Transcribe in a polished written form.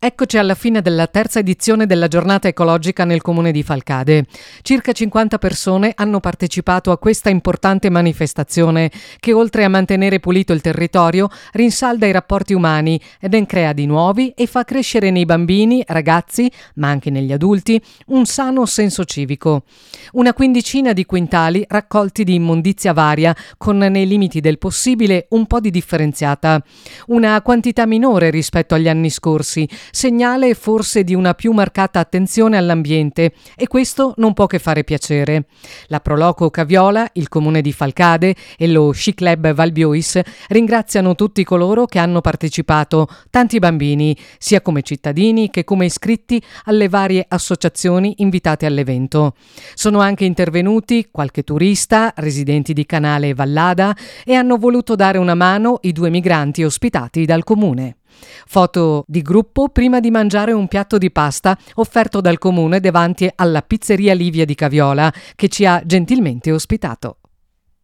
Eccoci alla fine della terza edizione della giornata ecologica nel comune di Falcade. Circa 50 persone hanno partecipato a questa importante manifestazione che, oltre a mantenere pulito il territorio, rinsalda i rapporti umani ed ne crea di nuovi e fa crescere nei bambini, ragazzi, ma anche negli adulti, un sano senso civico. Una quindicina di quintali raccolti di immondizia varia, con nei limiti del possibile un po' di differenziata. Una quantità minore rispetto agli anni scorsi, segnale forse di una più marcata attenzione all'ambiente, e questo non può che fare piacere. La Proloco Caviola, il comune di Falcade e lo Sci Club Valbiois ringraziano tutti coloro che hanno partecipato, tanti bambini, sia come cittadini che come iscritti alle varie associazioni invitate all'evento. Sono anche intervenuti qualche turista, residenti di Canale Vallada, e hanno voluto dare una mano i 2 migranti ospitati dal comune. Foto di gruppo prima di mangiare un piatto di pasta offerto dal comune davanti alla pizzeria Livia di Caviola, che ci ha gentilmente ospitato.